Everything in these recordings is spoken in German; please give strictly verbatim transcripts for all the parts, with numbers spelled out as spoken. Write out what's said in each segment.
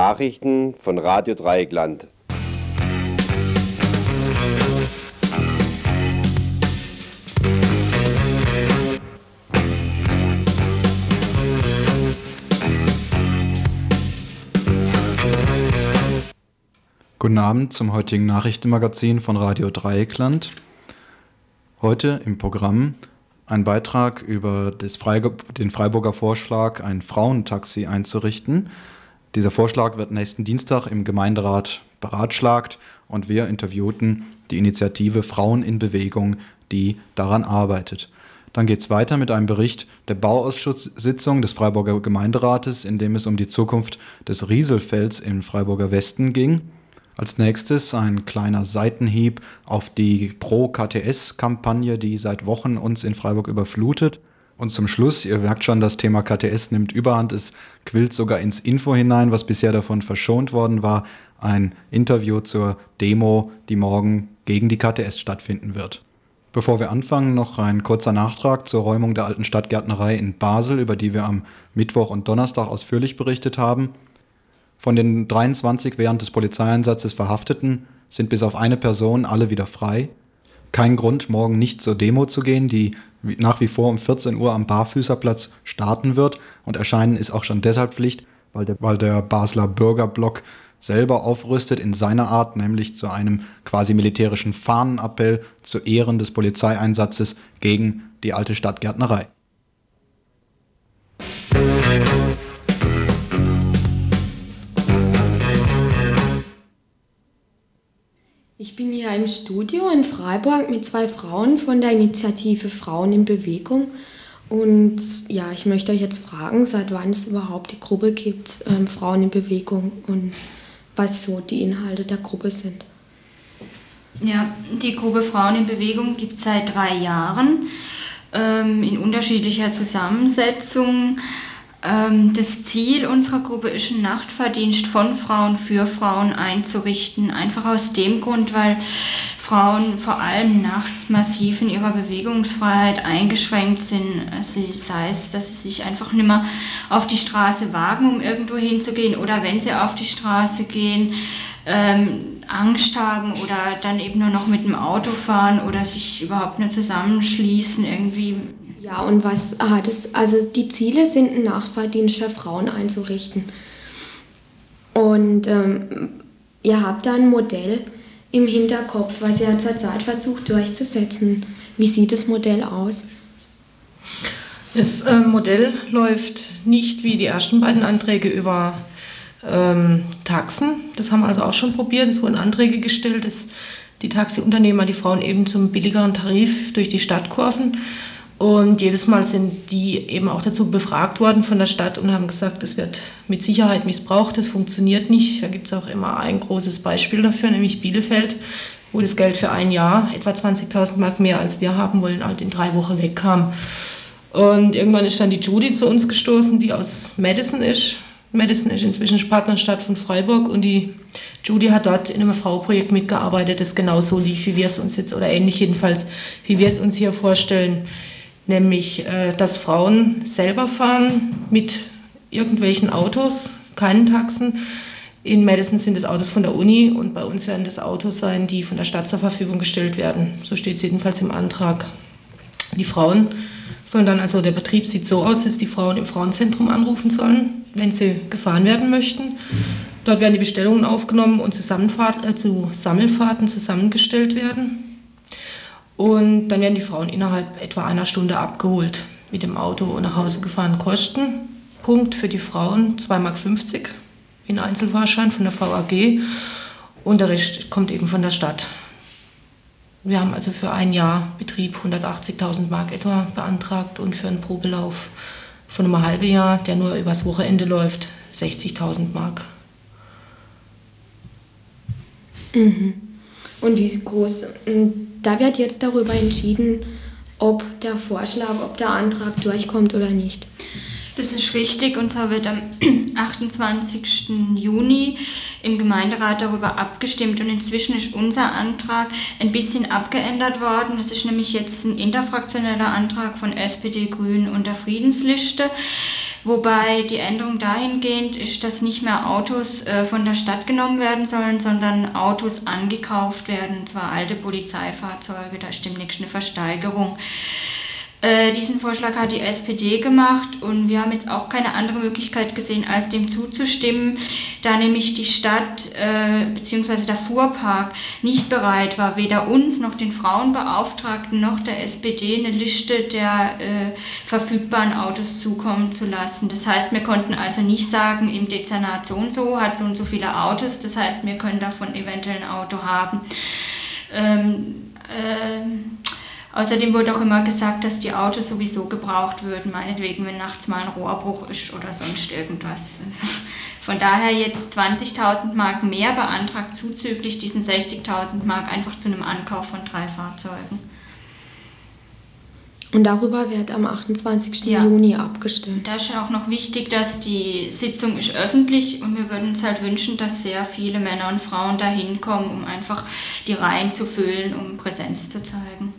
Nachrichten von Radio Dreieckland. Guten Abend zum heutigen Nachrichtenmagazin von Radio Dreieckland. Heute im Programm ein Beitrag über das Freige- den Freiburger Vorschlag, ein Frauentaxi einzurichten. Dieser Vorschlag wird nächsten Dienstag im Gemeinderat beratschlagt und wir interviewten die Initiative Frauen in Bewegung, die daran arbeitet. Dann geht es weiter mit einem Bericht der Bauausschusssitzung des Freiburger Gemeinderates, in dem es um die Zukunft des Rieselfelds im Freiburger Westen ging. Als nächstes ein kleiner Seitenhieb auf die Pro-K T S-Kampagne, die seit Wochen uns in Freiburg überflutet. Und zum Schluss, ihr merkt schon, das Thema K T S nimmt Überhand, es quillt sogar ins Info hinein, was bisher davon verschont worden war, ein Interview zur Demo, die morgen gegen die K T S stattfinden wird. Bevor wir anfangen, noch ein kurzer Nachtrag zur Räumung der alten Stadtgärtnerei in Basel, über die wir am Mittwoch und Donnerstag ausführlich berichtet haben. Von den dreiundzwanzig während des Polizeieinsatzes Verhafteten sind bis auf eine Person alle wieder frei. Kein Grund, morgen nicht zur Demo zu gehen, die nach wie vor um vierzehn Uhr am Barfüßerplatz starten wird. Und erscheinen ist auch schon deshalb Pflicht, weil der, weil der Basler Bürgerblock selber aufrüstet in seiner Art, nämlich zu einem quasi militärischen Fahnenappell zu Ehren des Polizeieinsatzes gegen die alte Stadtgärtnerei. Ich bin hier im Studio in Freiburg mit zwei Frauen von der Initiative Frauen in Bewegung. Und ja, ich möchte euch jetzt fragen, seit wann es überhaupt die Gruppe gibt, ähm, Frauen in Bewegung, und was so die Inhalte der Gruppe sind. Ja, die Gruppe Frauen in Bewegung gibt es seit drei Jahren ähm, in unterschiedlicher Zusammensetzung. Das Ziel unserer Gruppe ist, einen Nachtfahrdienst von Frauen für Frauen einzurichten. Einfach aus dem Grund, weil Frauen vor allem nachts massiv in ihrer Bewegungsfreiheit eingeschränkt sind. Also sei es, dass sie sich einfach nicht mehr auf die Straße wagen, um irgendwo hinzugehen, oder wenn sie auf die Straße gehen, ähm, Angst haben oder dann eben nur noch mit dem Auto fahren oder sich überhaupt nicht zusammenschließen irgendwie. Ja, und was hat es, also die Ziele sind, einen Nachtfahrdienst für Frauen einzurichten. Und ähm, ihr habt da ein Modell im Hinterkopf, was ihr zurzeit versucht durchzusetzen. Wie sieht das Modell aus? Das äh, Modell läuft nicht wie die ersten beiden Anträge über ähm, Taxen. Das haben wir also auch schon probiert. Es wurden Anträge gestellt, dass die Taxiunternehmer die Frauen eben zum billigeren Tarif durch die Stadt kurven. Und jedes Mal sind die eben auch dazu befragt worden von der Stadt und haben gesagt, das wird mit Sicherheit missbraucht, das funktioniert nicht. Da gibt es auch immer ein großes Beispiel dafür, nämlich Bielefeld, wo das Geld für ein Jahr, etwa zwanzigtausend Mark mehr als wir haben wollen, halt in drei Wochen wegkam. Und irgendwann ist dann die Judy zu uns gestoßen, die aus Madison ist. Madison ist inzwischen Partnerstadt von Freiburg und die Judy hat dort in einem Frauenprojekt mitgearbeitet, das genauso lief, wie wir es uns jetzt, oder ähnlich jedenfalls, wie wir es uns hier vorstellen. Nämlich, dass Frauen selber fahren mit irgendwelchen Autos, keinen Taxen. In Madison sind es Autos von der Uni und bei uns werden das Autos sein, die von der Stadt zur Verfügung gestellt werden. So steht es jedenfalls im Antrag. Die Frauen sollen dann, also der Betrieb sieht so aus, dass die Frauen im Frauenzentrum anrufen sollen, wenn sie gefahren werden möchten. Dort werden die Bestellungen aufgenommen und Zusammenfahrt, äh, zu Sammelfahrten zusammengestellt werden. Und dann werden die Frauen innerhalb etwa einer Stunde abgeholt, mit dem Auto nach Hause gefahren. Kostenpunkt für die Frauen zwei Mark fünfzig in Einzelfahrschein von der V A G und der Rest kommt eben von der Stadt. Wir haben also für ein Jahr Betrieb hundertachtzigtausend Mark etwa beantragt und für einen Probelauf von einem halben Jahr, der nur übers Wochenende läuft, sechzigtausend Mark. Mhm. Und wie groß, da wird jetzt darüber entschieden, ob der Vorschlag, ob der Antrag durchkommt oder nicht. Das ist richtig, und zwar wird am achtundzwanzigsten Juni im Gemeinderat darüber abgestimmt und inzwischen ist unser Antrag ein bisschen abgeändert worden. Das ist nämlich jetzt ein interfraktioneller Antrag von S P D, Grünen und der Friedensliste, wobei die Änderung dahingehend ist, dass nicht mehr Autos äh, von der Stadt genommen werden sollen, sondern Autos angekauft werden, und zwar alte Polizeifahrzeuge, da ist demnächst eine Versteigerung. Äh, diesen Vorschlag hat die S P D gemacht und wir haben jetzt auch keine andere Möglichkeit gesehen, als dem zuzustimmen, da nämlich die Stadt äh, bzw. der Fuhrpark nicht bereit war, weder uns noch den Frauenbeauftragten noch der S P D eine Liste der äh, verfügbaren Autos zukommen zu lassen. Das heißt, wir konnten also nicht sagen, im Dezernat so und so hat so und so viele Autos, das heißt, wir können davon eventuell ein Auto haben. Ähm, äh, Außerdem wurde auch immer gesagt, dass die Autos sowieso gebraucht würden, meinetwegen, wenn nachts mal ein Rohrbruch ist oder sonst irgendwas. Von daher jetzt zwanzigtausend Mark mehr beantragt, zuzüglich diesen sechzigtausend Mark einfach zu einem Ankauf von drei Fahrzeugen. Und darüber wird am achtundzwanzigsten Ja. Juni abgestimmt. Da ist auch noch wichtig, dass die Sitzung ist öffentlich und wir würden uns halt wünschen, dass sehr viele Männer und Frauen dahin kommen, um einfach die Reihen zu füllen, um Präsenz zu zeigen.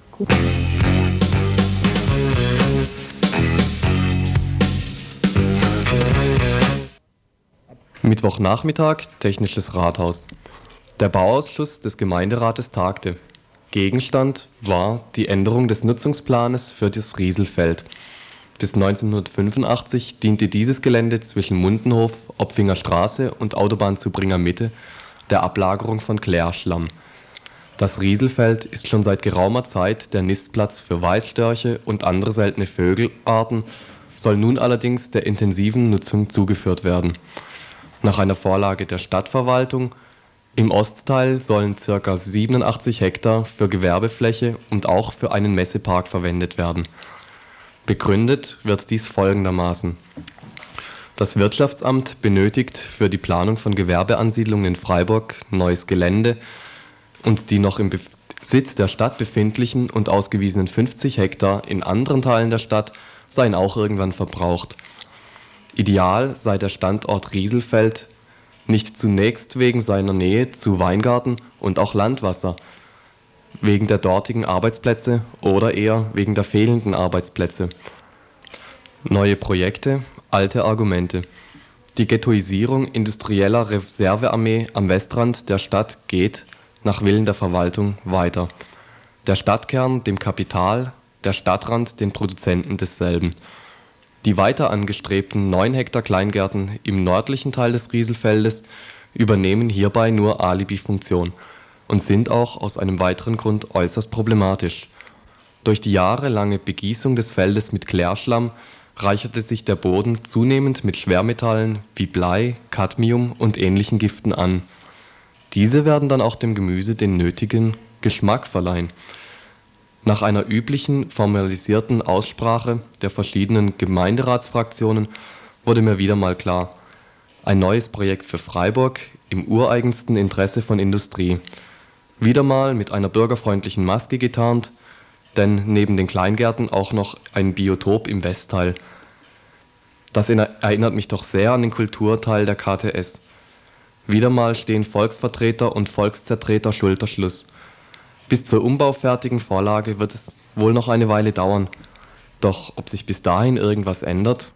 Mittwochnachmittag, Technisches Rathaus. Der Bauausschuss des Gemeinderates tagte. Gegenstand war die Änderung des Nutzungsplanes für das Rieselfeld. Bis neunzehnhundertfünfundachtzig diente dieses Gelände zwischen Mundenhof, Opfinger Straße und Autobahnzubringer Mitte der Ablagerung von Klärschlamm. Das Rieselfeld ist schon seit geraumer Zeit der Nistplatz für Weißstörche und andere seltene Vögelarten, soll nun allerdings der intensiven Nutzung zugeführt werden. Nach einer Vorlage der Stadtverwaltung im Ostteil sollen ca. siebenundachtzig Hektar für Gewerbefläche und auch für einen Messepark verwendet werden. Begründet wird dies folgendermaßen: Das Wirtschaftsamt benötigt für die Planung von Gewerbeansiedlungen in Freiburg neues Gelände und die noch im Besitz der Stadt befindlichen und ausgewiesenen fünfzig Hektar in anderen Teilen der Stadt seien auch irgendwann verbraucht. Ideal sei der Standort Rieselfeld nicht zunächst wegen seiner Nähe zu Weingarten und auch Landwasser, wegen der dortigen Arbeitsplätze oder eher wegen der fehlenden Arbeitsplätze. Neue Projekte, alte Argumente. Die Ghettoisierung industrieller Reservearmee am Westrand der Stadt geht nach Willen der Verwaltung weiter. Der Stadtkern dem Kapital, der Stadtrand den Produzenten desselben. Die weiter angestrebten neun Hektar Kleingärten im nördlichen Teil des Rieselfeldes übernehmen hierbei nur Alibi-Funktion und sind auch aus einem weiteren Grund äußerst problematisch. Durch die jahrelange Begießung des Feldes mit Klärschlamm reicherte sich der Boden zunehmend mit Schwermetallen wie Blei, Cadmium und ähnlichen Giften an. Diese werden dann auch dem Gemüse den nötigen Geschmack verleihen. Nach einer üblichen, formalisierten Aussprache der verschiedenen Gemeinderatsfraktionen wurde mir wieder mal klar: Ein neues Projekt für Freiburg im ureigensten Interesse von Industrie. Wieder mal mit einer bürgerfreundlichen Maske getarnt, denn neben den Kleingärten auch noch ein Biotop im Westteil. Das erinnert mich doch sehr an den Kulturteil der K T S. Wieder mal stehen Volksvertreter und Volkszertreter Schulterschluss. Bis zur umbaufertigen Vorlage wird es wohl noch eine Weile dauern. Doch ob sich bis dahin irgendwas ändert?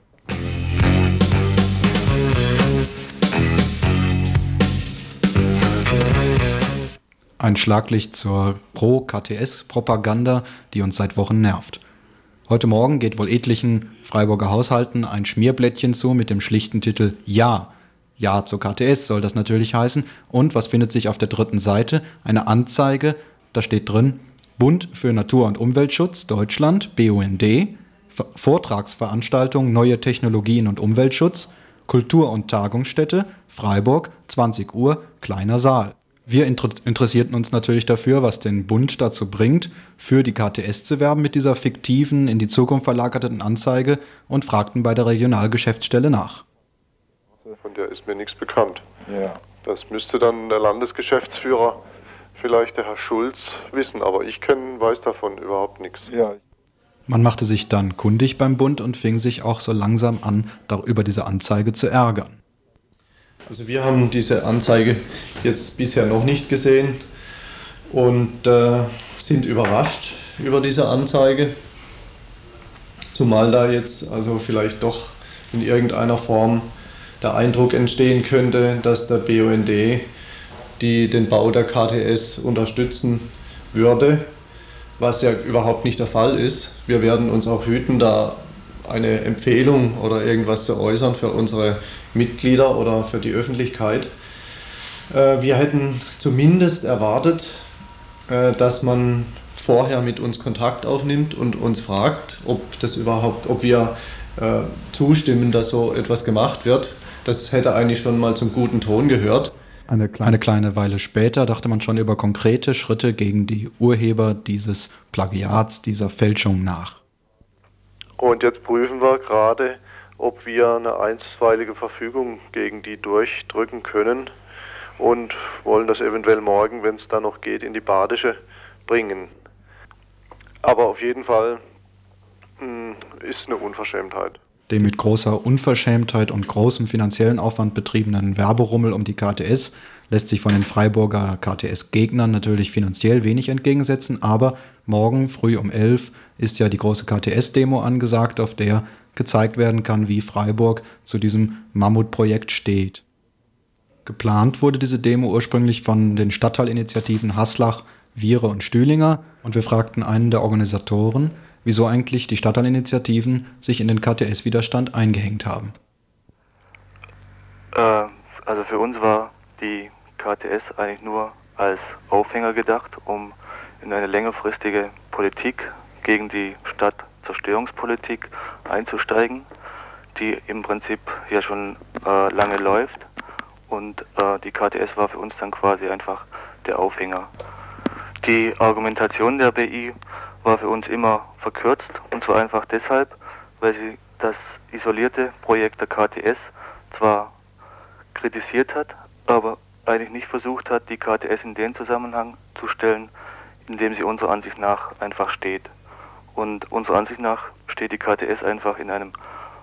Ein Schlaglicht zur Pro-K T S-Propaganda, die uns seit Wochen nervt. Heute Morgen geht wohl etlichen Freiburger Haushalten ein Schmierblättchen zu mit dem schlichten Titel Ja. Ja zur K T S soll das natürlich heißen. Und was findet sich auf der dritten Seite? Eine Anzeige, da steht drin: Bund für Natur- und Umweltschutz Deutschland, B U N D, Ver- Vortragsveranstaltung Neue Technologien und Umweltschutz, Kultur- und Tagungsstätte, Freiburg, zwanzig Uhr, kleiner Saal. Wir inter- interessierten uns natürlich dafür, was den Bund dazu bringt, für die K T S zu werben mit dieser fiktiven, in die Zukunft verlagerten Anzeige und fragten bei der Regionalgeschäftsstelle nach. Von der ist mir nichts bekannt. Ja. Das müsste dann der Landesgeschäftsführer, vielleicht der Herr Schulz, wissen, aber ich kenn, weiß davon überhaupt nichts. Ja. Man machte sich dann kundig beim Bund und fing sich auch so langsam an, über diese Anzeige zu ärgern. Also wir haben diese Anzeige jetzt bisher noch nicht gesehen und äh, sind überrascht über diese Anzeige, zumal da jetzt also vielleicht doch in irgendeiner Form der Eindruck entstehen könnte, dass der B U N D die den Bau der K T S unterstützen würde, was ja überhaupt nicht der Fall ist. Wir werden uns auch hüten, da eine Empfehlung oder irgendwas zu äußern für unsere Mitglieder oder für die Öffentlichkeit. Wir hätten zumindest erwartet, dass man vorher mit uns Kontakt aufnimmt und uns fragt, ob das überhaupt, ob wir zustimmen, dass so etwas gemacht wird. Das hätte eigentlich schon mal zum guten Ton gehört. Eine kleine, eine kleine Weile später dachte man schon über konkrete Schritte gegen die Urheber dieses Plagiats, dieser Fälschung nach. Und jetzt prüfen wir gerade, ob wir eine einstweilige Verfügung gegen die durchdrücken können und wollen das eventuell morgen, wenn es dann noch geht, in die Badische bringen. Aber auf jeden Fall mh, ist eine Unverschämtheit. Den mit großer Unverschämtheit und großem finanziellen Aufwand betriebenen Werberummel um die K T S lässt sich von den Freiburger K T S-Gegnern natürlich finanziell wenig entgegensetzen, aber morgen früh um elf ist ja die große K T S-Demo angesagt, auf der gezeigt werden kann, wie Freiburg zu diesem Mammutprojekt steht. Geplant wurde diese Demo ursprünglich von den Stadtteilinitiativen Haslach, Viere und Stühlinger und wir fragten einen der Organisatoren, wieso eigentlich die Stadtteilinitiativen sich in den K T S-Widerstand eingehängt haben. Äh, also für uns war die K T S eigentlich nur als Aufhänger gedacht, um in eine längerfristige Politik gegen die Stadtzerstörungspolitik einzusteigen, die im Prinzip ja schon äh, lange läuft. Und äh, die K T S war für uns dann quasi einfach der Aufhänger. Die Argumentation der B I war für uns immer verkürzt, und zwar einfach deshalb, weil sie das isolierte Projekt der K T S zwar kritisiert hat, aber eigentlich nicht versucht hat, die K T S in den Zusammenhang zu stellen, in dem sie unserer Ansicht nach einfach steht. Und unserer Ansicht nach steht die K T S einfach in einem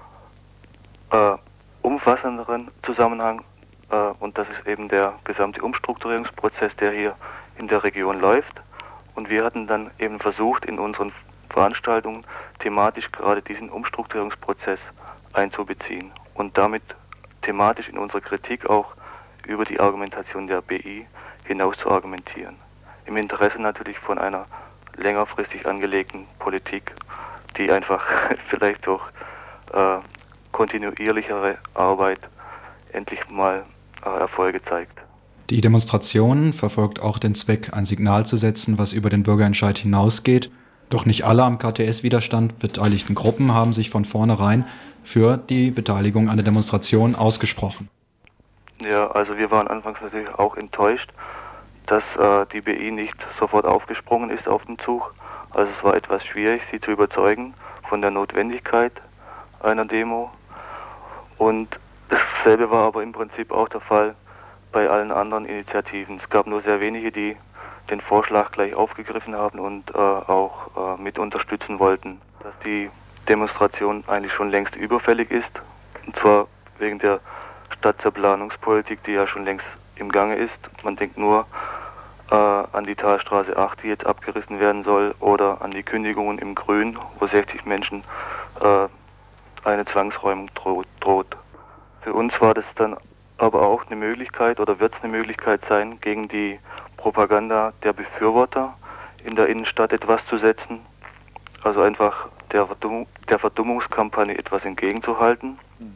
äh, umfassenderen Zusammenhang, äh, und das ist eben der gesamte Umstrukturierungsprozess, der hier in der Region läuft. Und wir hatten dann eben versucht, in unseren Veranstaltungen thematisch gerade diesen Umstrukturierungsprozess einzubeziehen und damit thematisch in unserer Kritik auch über die Argumentation der B I hinaus zu argumentieren. Im Interesse natürlich von einer längerfristig angelegten Politik, die einfach vielleicht durch äh, kontinuierlichere Arbeit endlich mal äh, Erfolge zeigt. Die Demonstration verfolgt auch den Zweck, ein Signal zu setzen, was über den Bürgerentscheid hinausgeht. Doch nicht alle am K T S-Widerstand beteiligten Gruppen haben sich von vornherein für die Beteiligung an der Demonstration ausgesprochen. Ja, also wir waren anfangs natürlich auch enttäuscht, dass äh, die B I nicht sofort aufgesprungen ist auf den Zug. Also es war etwas schwierig, sie zu überzeugen von der Notwendigkeit einer Demo. Und dasselbe war aber im Prinzip auch der Fall bei allen anderen Initiativen. Es gab nur sehr wenige, die den Vorschlag gleich aufgegriffen haben und äh, auch äh, mit unterstützen wollten, dass die Demonstration eigentlich schon längst überfällig ist. Und zwar wegen der Stadtzerplanungspolitik, die ja schon längst im Gange ist. Man denkt nur äh, an die Talstraße acht, die jetzt abgerissen werden soll, oder an die Kündigungen im Grün, wo sechzig Menschen äh, eine Zwangsräumung droht, droht. Für uns war das dann aber auch eine Möglichkeit, oder wird es eine Möglichkeit sein, gegen die Propaganda der Befürworter in der Innenstadt etwas zu setzen. Also einfach der, Verdumm der Verdummungskampagne etwas entgegenzuhalten.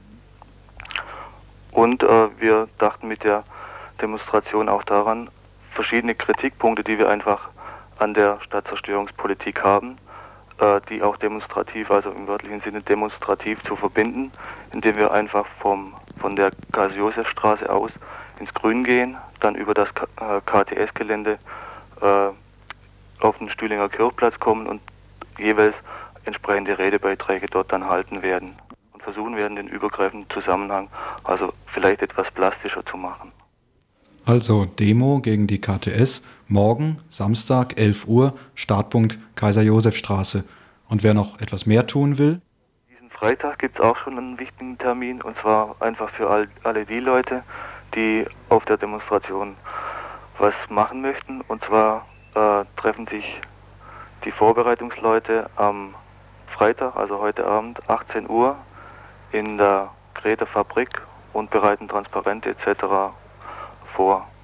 Und äh, wir dachten mit der Demonstration auch daran, verschiedene Kritikpunkte, die wir einfach an der Stadtzerstörungspolitik haben, äh, die auch demonstrativ, also im wörtlichen Sinne demonstrativ zu verbinden, indem wir einfach vom, von der Karl-Josef-Straße aus ins Grün gehen, dann über das K T S-Gelände äh, auf den Stühlinger Kirchplatz kommen und jeweils entsprechende Redebeiträge dort dann halten werden und versuchen werden, den übergreifenden Zusammenhang also vielleicht etwas plastischer zu machen. Also Demo gegen die K T S, morgen, Samstag, elf Uhr, Startpunkt Kaiser-Josef-Straße. Und wer noch etwas mehr tun will? Diesen Freitag gibt es auch schon einen wichtigen Termin, und zwar einfach für all, alle die Leute, die auf der Demonstration was machen möchten. Und zwar äh, treffen sich die Vorbereitungsleute am Freitag, also heute Abend, achtzehn Uhr, in der Gerätefabrik und bereiten Transparente et cetera vor.